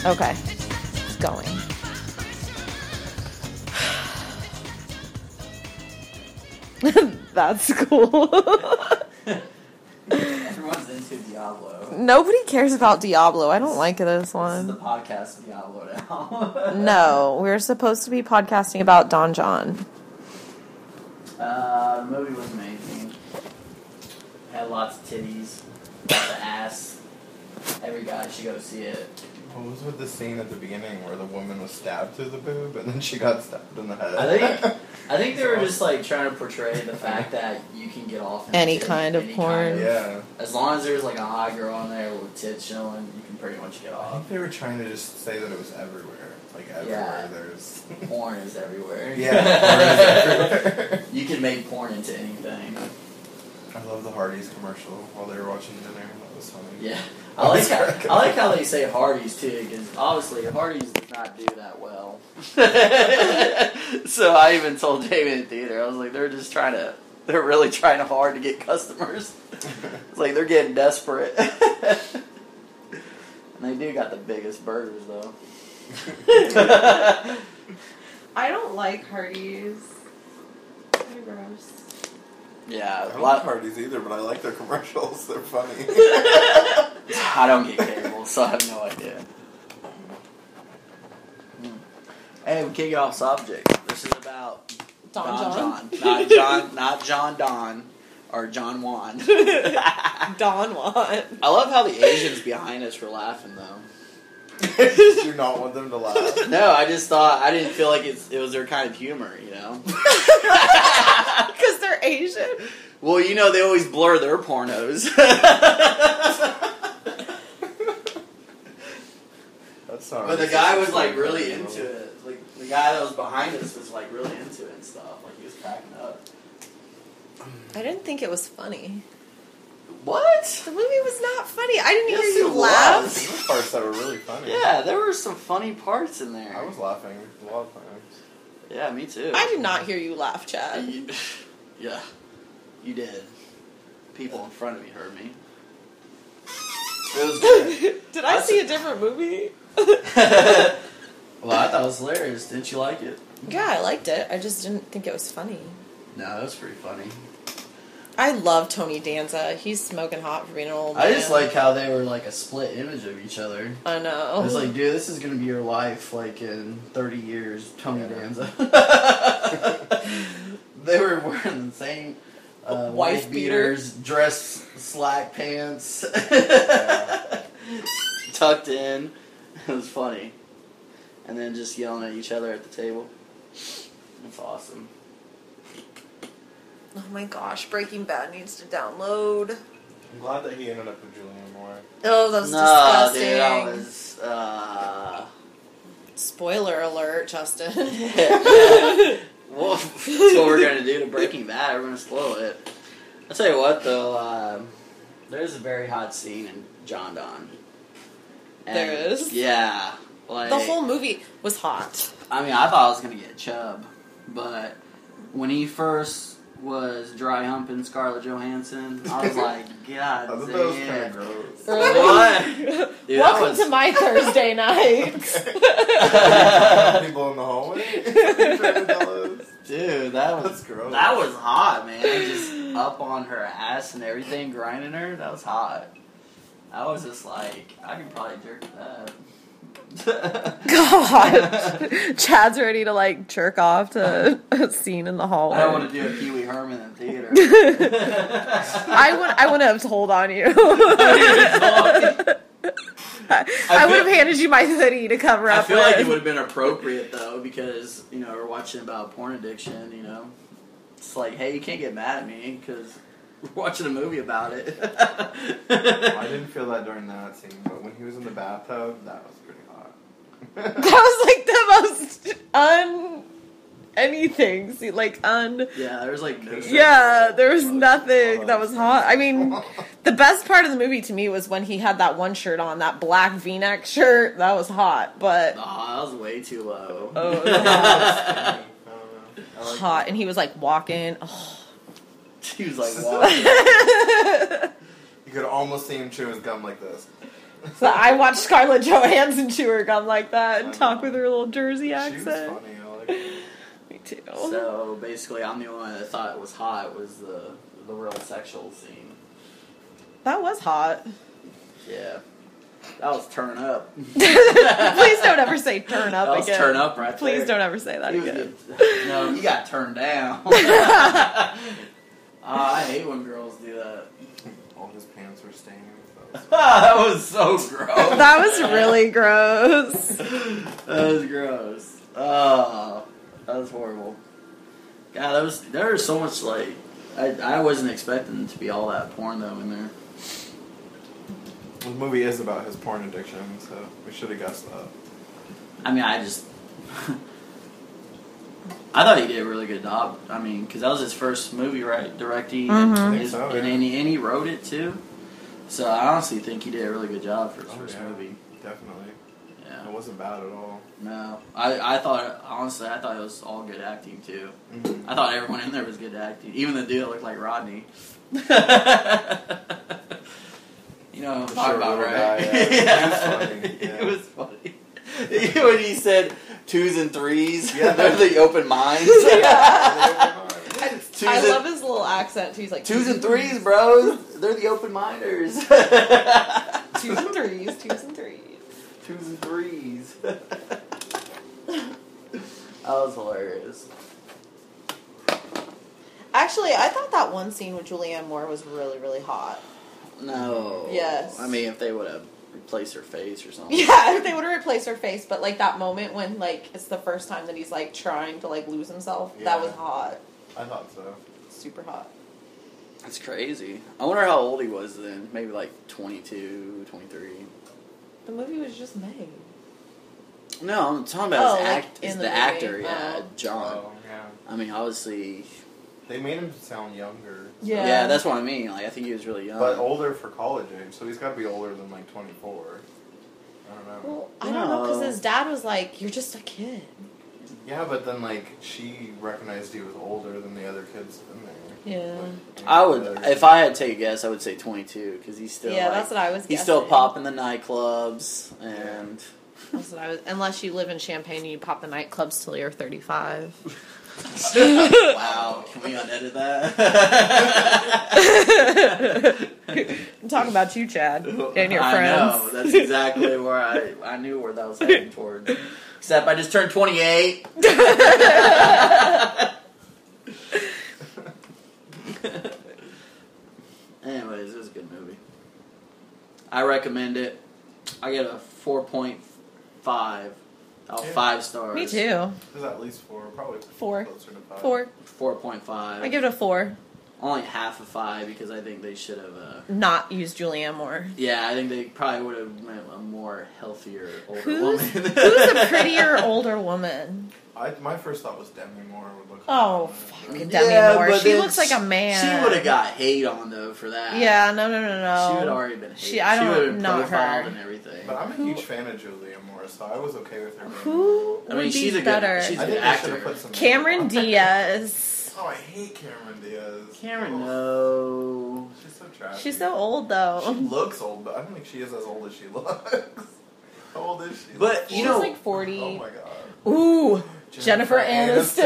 Okay. Going. That's cool. Everyone's into Diablo. Nobody cares about Diablo. I don't like this This is one. the podcast of Diablo now. No, we're supposed to be podcasting about Don John. The movie was amazing. Had lots of titties, lots of ass. Every guy should go see it. What was with the scene at the beginning where the woman was stabbed through the boob and then she got stabbed in the head? I think they were just like trying to portray the fact that you can get off in Any kind of porn. Yeah. As long as there's like a hot girl on there with tits showing, you can pretty much get I off. think they were trying to just say that it was everywhere. Like everywhere there's... Porn is everywhere. Yeah, porn is everywhere. You can make porn into anything. I love the Hardee's commercial while they were watching dinner. That was funny. Yeah. I like how they say Hardee's too, because obviously Hardee's does not do that well. So I even told David in theater, I was like, they're really trying hard to get customers. It's like they're getting desperate. And they do got the biggest burgers though. I don't like Hardee's. They're gross. Yeah, I don't like Hardee's either, but I like their commercials. They're funny. I don't get cable, so I have no idea. Hey, we can't get off subject. This is about Don John? Not John Don, or John Juan. Don Juan. I love how the Asians behind us were laughing, though. Did you not want them to laugh? No, I just thought, I didn't feel like it was their kind of humor, you know? Because they're Asian. Well, you know, they always blur their pornos. That's not But the racist. guy was, like, really into it. Like, the guy that was behind us was, like, really into it and stuff. Like, he was cracking up. I didn't think it was funny. What? The movie was not funny. I didn't hear Yes, you it laugh. was. There were parts that were really funny. Yeah, there were some funny parts in there. I was laughing a lot of times. Yeah, me too. I did not hear you laugh, Chad. Yeah, you did. People in front of me heard me. It was good. Did I see a different movie? Well, I thought it was hilarious. Didn't you like it? Yeah, I liked it. I just didn't think it was funny. No, it was pretty funny. I love Tony Danza. He's smoking hot for being an old man. I just like how they were like a split image of each other. I know. I was like, dude, this is gonna be your life, like in 30 years, Tony Danza. They were wearing the same Wife beaters, dress slack pants, tucked in. It was funny. And then just yelling at each other at the table. That's awesome. Oh my gosh, Breaking Bad needs to download. I'm glad that he ended up with Julianne Moore. Oh, that was No, disgusting. dude, that was, Spoiler alert, Justin. well, that's what we're going to do to Breaking Bad. We're going to spoil it. I'll tell you what, though. There's a very hot scene in John Don. And, There is? Yeah. Like, The whole movie was hot. I mean, I thought I was going to get chub. But when he first was dry humping Scarlett Johansson, I was like, God I thought that was kind damn. of gross. What? Dude, Welcome to my Thursday night. People in the hallway? Dude, that That's gross. That was hot, man. Just up on her ass and everything, grinding her. That was hot. I was just like, I could probably jerk that. God. Chad's ready to like jerk off to a scene in the hallway. I don't want to do a Pee Wee Herman in theater. I wouldn't have told on you. I would have handed you my hoodie to cover I up feel with. like it would have been appropriate though, because you know we're watching about porn addiction. You know, it's like, hey, you can't get mad at me because we're watching a movie about it. I didn't feel that during that scene, but when he was in the bathtub, that was pretty hot. That was like the most anything. See, Yeah, there was like no sex. Yeah, there was nothing that was hot. I mean, the best part of the movie to me was when he had that one shirt on, that black V-neck shirt. That was hot, but Oh, that was way too low. oh, it was hot. I don't know. Hot, and he was like walking. Oh. He was like walking. You could almost see him chew his gum like this. So I watched Scarlett Johansson chew her gum like that and talk with her little Jersey She was accent. funny. I like her. Me too. So basically, I'm the only one that thought it was hot. Was the real sexual scene? That was hot. Yeah, that was turn up. Please don't ever say turn up That was again. turn up right Please there. don't ever say that He was again. getting- no, you got turned down. I hate when girls do that. All his pants were staining. That was so gross. That was really gross. That was gross. Oh, that was horrible. God, there was so much like I wasn't expecting it to be all that porn though in there. The movie is about his porn addiction, so we should have guessed that. I mean, I thought he did a really good job. I mean, because that was his first movie, right? Directing, Mhm. I think so, yeah. and he wrote it too. So I honestly think he did a really good job for his first yeah, movie. definitely. Yeah. It wasn't bad at all. No, I thought honestly, I thought it was all good acting too. Mm-hmm. I thought everyone in there was good acting, even the dude that looked like Rodney. You know what I'm talking about, little right? guy, yeah. It was funny, yeah. It was funny. When he said 2s and 3s, Yeah. they're the open minds. Twos I and- love his little accent too. He's like 2s and 3s, bro. They're the open minders. 2s and 3s, 2s and 3s. 2s and 3s. That was hilarious. Actually, I thought that one scene with Julianne Moore was really, really hot. No. Yes. I mean, if they would have replaced her face or something. Yeah, if they would have replaced her face, but like that moment when like it's the first time that he's like trying to like lose himself, that Yeah. was hot. I thought so. Super hot. That's crazy. I wonder how old he was then. Maybe like 22, 23. The movie was just made. No, I'm talking about Oh, like is in the the actor, movie? yeah, Oh. John. Oh, yeah. I mean, obviously, They made him sound younger. Yeah. yeah, that's what I mean. Like, I think he was really young. But older for college age, so he's got to be older than like 24. I don't know. Well, I don't know because No. his dad was like, "You're just a kid." Yeah, but then like she recognized he was older than the other kids in there. Yeah. Like, I would, if I had to take a guess, I would say 22 because he's still. Yeah, like, that's what I was. He's guessing. still popping the nightclubs and. That's what I was. Unless you live in Champaign and you pop the nightclubs till you're 35. Wow, can we unedit that? I'm talking about you, Chad, and your I friends. know, that's exactly where I knew where that was heading towards. Except I just turned 28. Anyways, it was a good movie. I recommend it. I get a 4.5 out of Yeah. 5 stars. Me too. There's at least 4, probably 4. closer to 5. 4. 4.5. I give it a 4. Only half of 5 because I think they should have. Not use Julianne Moore. Yeah, I think they probably would have meant a more healthier older Who's woman. a prettier older woman? My first thought was Demi Moore would look. Oh, like fucking that. Demi Moore. but She then looks like a man. She would have got hate on though for that. Yeah, no. She would have already been hated. I don't- She would have been not profiled her. and everything. But I'm a huge fan of Julianne Moore, so I was okay with her. being Who I mean, would be she's a better? good. She's I a think good they should have actor. put some. Cameron Diaz. Oh, I hate Cameron Diaz. Cameron, Oh, no. She's so trashy. She's so old She though. looks old, but I don't think she is as old as she looks. How old is she? But, you She's know- like 40. Oh my god. Ooh, Jennifer Aniston.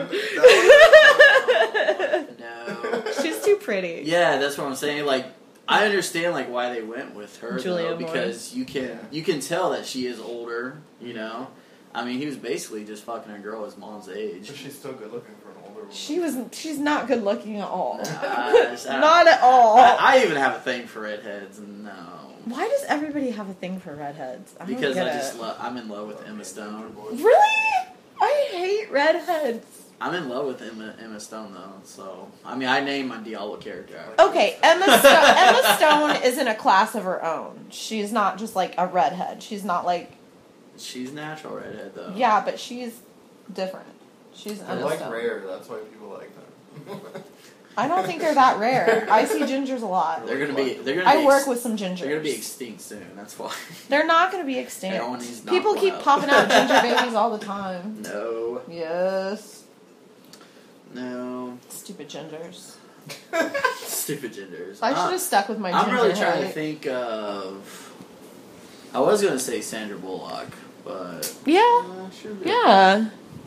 No. She's too pretty. Yeah, that's what I'm saying. Like, I understand like why they went with her Julianne though, Moore. because you can tell that she is older. You know, I mean, he was basically just fucking a girl his mom's age. But she's still good looking for an older woman. She's not good looking at all. Not Not at all. I even have a thing for redheads, and no. Why does everybody have a thing for redheads? I don't Because get I it. just I'm in love with Emma Stone. Really? I hate redheads. I'm in love with Emma Stone though, so I mean I named my Diablo character. Okay, Emma Stone is in a class of her own. She's not just like a redhead. She's not like She's natural redhead though. yeah, but she's different. She's They're Emma like Stone. rare, that's why people like them. I don't think they're that rare. I see gingers a lot. They're gonna be. I work with some gingers. They're gonna be extinct soon. That's why. They're not going to be extinct. Everyone needs People knocked keep out. popping out ginger babies all the time. No. Yes. No. Stupid gingers. Stupid genders. I should have stuck with my ginger I'm really trying to height. think of I was gonna say Sandra Bullock, but Yeah. She'd be Yeah.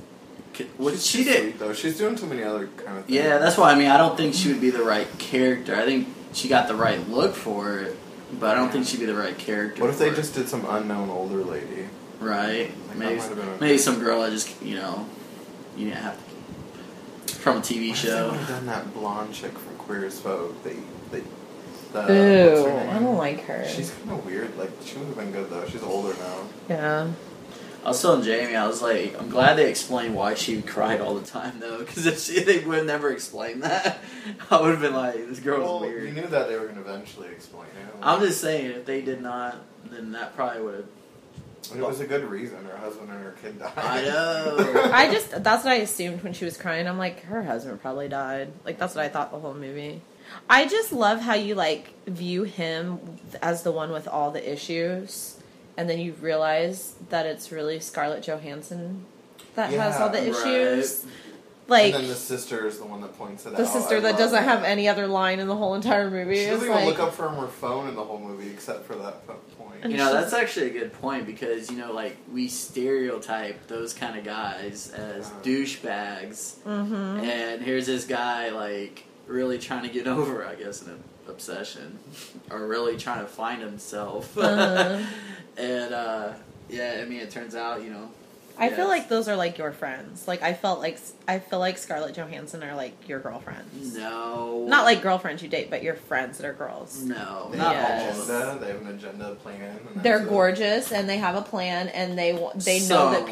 what She's she too did. sweet, though. She's doing too many other kind of things. Yeah, that's why. I mean, I don't think she would be the right character. I think she got the right look for it, but I don't think she'd be the right character. What if they for just did some unknown older lady? it. Right? Like, Maybe, that might have been okay. maybe some girl that just you didn't have to, from a TV What if show. they would have done that blonde chick from Queer as Folk? What's Ew, her I name? don't like her. She's kind of weird. Like, she would have been good, though. She's older now. Yeah. I was telling Jamie, I was like, I'm glad they explained why she cried all the time, though, because if they would have never explained that, I would have been like, this girl's Well, weird. you knew that they were going to eventually explain it. I'm just saying, if they did not, then that probably would have. It was a good reason. Her husband and her kid died. I know. That's what I assumed when she was crying. I'm like, her husband probably died. Like, that's what I thought the whole movie. I just love how you, like, view him as the one with all the issues, and then you realize that it's really Scarlett Johansson that has all the Yeah, issues. Like, and then the sister is the one that points it out. the sister I that love doesn't have that. any other line in the whole entire movie. She It's doesn't even like, look up from her phone in the whole movie except for that point. You know, that's actually a good point because, like, we stereotype those kind of guys as douchebags. Mm-hmm. And here's this guy, like, really trying to get over, I guess, an obsession. Or really trying to find himself. Uh-huh. And, yeah, I mean, it turns out, I feel yes. like those are like your friends. Like I feel like Scarlett Johansson are like your girlfriends. No. Not like girlfriends you date, but your friends that are girls. No, They not Yes. all of have an them. agenda. They have an agenda plan. And They're that's it. gorgeous and they have a plan and they know that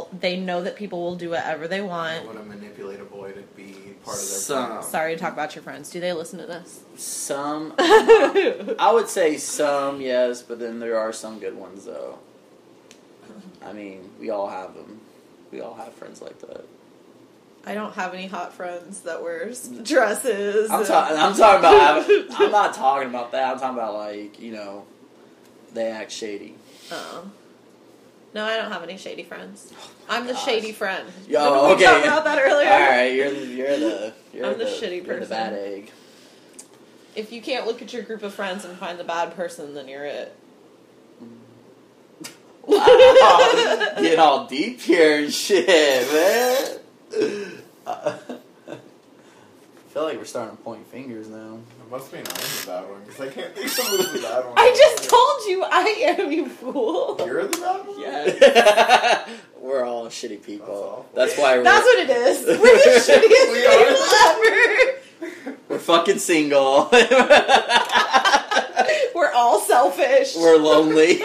people will do whatever they They want. want to manipulate a boy to be part of their Some. plan. Sorry to talk about your friends. Do they listen to this? Some. I would say some, yes, but then there are some good ones, though. I mean, we all have them. We all have friends like that. I don't have any hot friends that wears dresses. I'm talking about. I'm not talking about that. I'm talking about like they act shady. Oh. No, I don't have any shady friends. I'm the gosh. shady friend. Yo, we okay. talked about that earlier. All right, you're the I'm the shitty you're the person. bad egg. If you can't look at your group of friends and find the bad person, then you're it. Wow, getting all deep here and shit, man. I feel like we're starting to point fingers now. It must mean I'm the bad one because I can't think someone's the bad one. I just told you I am, you fool. You're the bad one? Yeah. We're all shitty people. That's why we're That's what it is. We're the shittiest We are. people ever. we're fucking single. We're all selfish. We're lonely.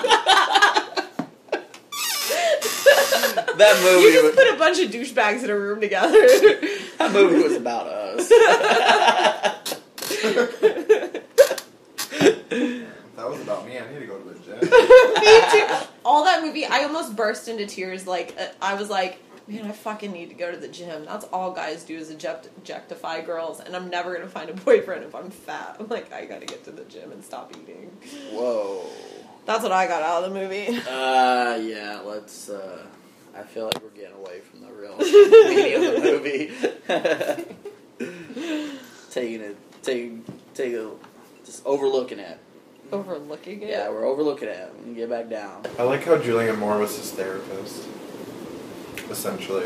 That You movie just was, put a bunch of douchebags in a room together. that movie was about us. That was about me. I need to go to the gym. Me too. All that movie, I almost burst into tears. Like, I was like, man, I fucking need to go to the gym. That's all guys do is objectify girls, and I'm never going to find a boyfriend if I'm fat. I'm like, I gotta get to the gym and stop eating. Whoa. That's what I got out of the movie. Yeah, let's, I feel like we're getting away from the real meaning of the movie. Taking just overlooking it. Overlooking it? Yeah, we're overlooking it. We can get back down. I like how Julianne Moore was his therapist. Essentially.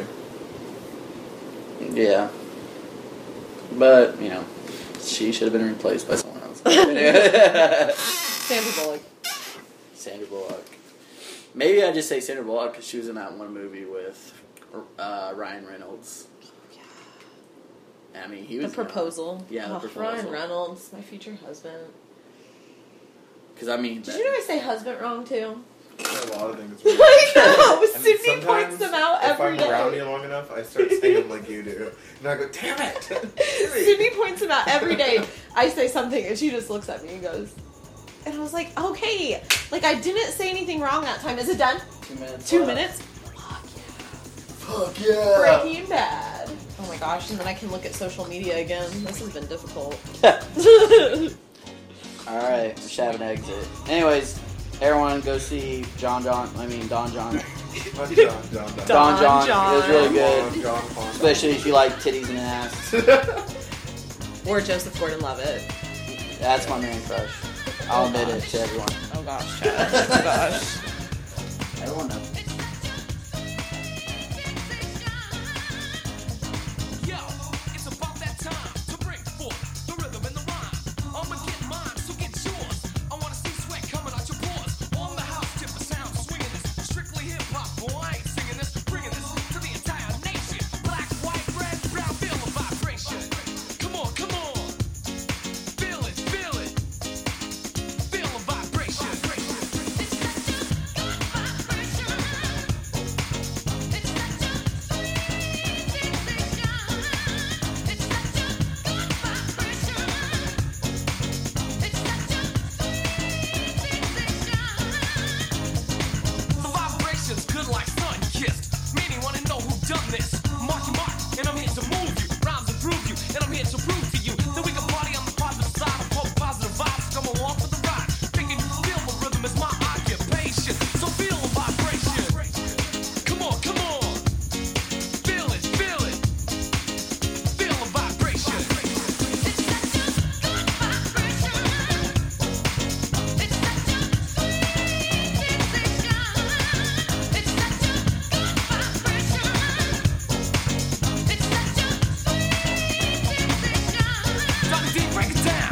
Yeah. But, she should have been replaced by someone else. Sandra Bullock. Sandra Bullock. Maybe I just say Sandra Bullock because she was in that one movie with Ryan Reynolds. Yeah. I mean, he was The Proposal. Yeah, The Oh, Proposal. Ryan Reynolds, my future husband. Because, I mean... Did you know I say husband wrong, too? A lot of things. I know! And Sydney sometimes, points them out every If I'm around day. you long enough, I start saying like you do. And I go, damn it! Sydney points them out every day. I say something and she just looks at me and goes... And I was like, okay. Like, I didn't say anything wrong that time. Is it done? 2 minutes 2 left. minutes? Fuck yeah! Breaking Bad. Oh my gosh, and then I can look at social media again. This has been difficult. Alright, we should have an exit. Anyways, everyone go see Don John. Not John. Don John. It was really good. John. Especially if you like titties and ass. Or Joseph Gordon-Levitt. That's my man crush. I'll admit it to everyone. Oh gosh, Chad. Oh gosh. Everyone knows. Yo, it's about that time to bring forth the rhythm and the rhyme. I'ma get mine, so get yours. I wanna see sweat coming out your pores. On the house tip, the sound swinging this. Strictly hip hop, boy, I ain't singing this. Bringing this to the entire nation. Black, white, red, brown, feel the vibration. Come on, come on. Feel it, feel it. Feel the vibration. The vibration's good like sun-kissed. Meaning wanna know who done this. Mark your mark, and I'm here to move you. Rhymes improve you, and I'm here to prove to you that we can party on the positive side of hope, positive vibes. Come along for the ride. Thinking you feel the rhythm is my occupation. So feel the vibration. Come on, come on. Feel it, feel it. Feel the vibration. Dr. D, break it down.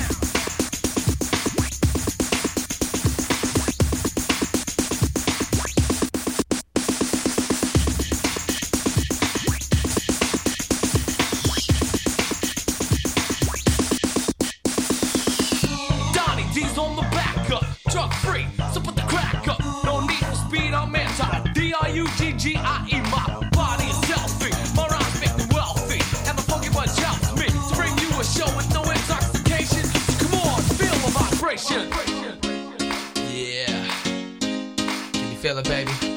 Donnie D's on the back up, drug free, so put the crack up. No need for speed, I'm anti. D-R-U-G-G-I-E, my body is healthy. My rhymes make me wealthy, and the funky bunch helps me to bring you a show with no intoxication. So come on, feel the vibration. Yeah. Can you feel it, baby?